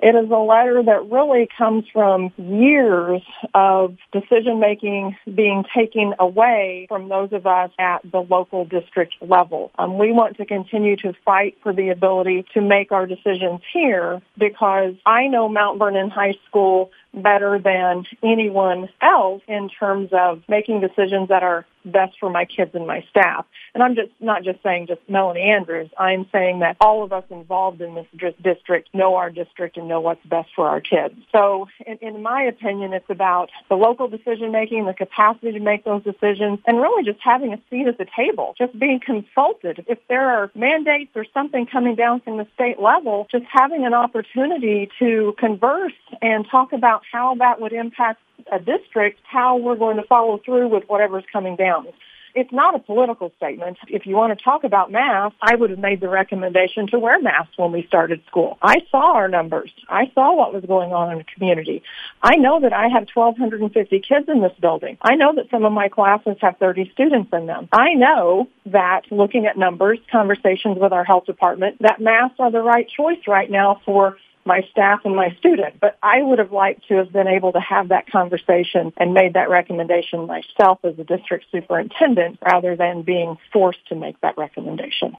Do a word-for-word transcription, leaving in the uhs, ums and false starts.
It is a letter that really comes from years of decision-making being taken away from those of us at the local district level. Um, we want to continue to fight for the ability to make our decisions here because I know Mount Vernon High School better than anyone else in terms of making decisions that are best for my kids and my staff. And I'm just not just saying just Melanie Andrews. I'm saying that all of us involved in this district know our district and know what's best for our kids. So in, in my opinion, it's about the local decision-making, the capacity to make those decisions, and really just having a seat at the table, just being consulted. If there are mandates or something coming down from the state level, just having an opportunity to converse and talk about how that would impact a district, how we're going to follow through with whatever's coming down. It's not a political statement. If you want to talk about masks, I would have made the recommendation to wear masks when we started school. I saw our numbers. I saw what was going on in the community. I know that I have one thousand two hundred fifty kids in this building. I know that some of my classes have thirty students in them. I know that looking at numbers, conversations with our health department, that masks are the right choice right now for my staff and my student. But I would have liked to have been able to have that conversation and made that recommendation myself as a district superintendent rather than being forced to make that recommendation.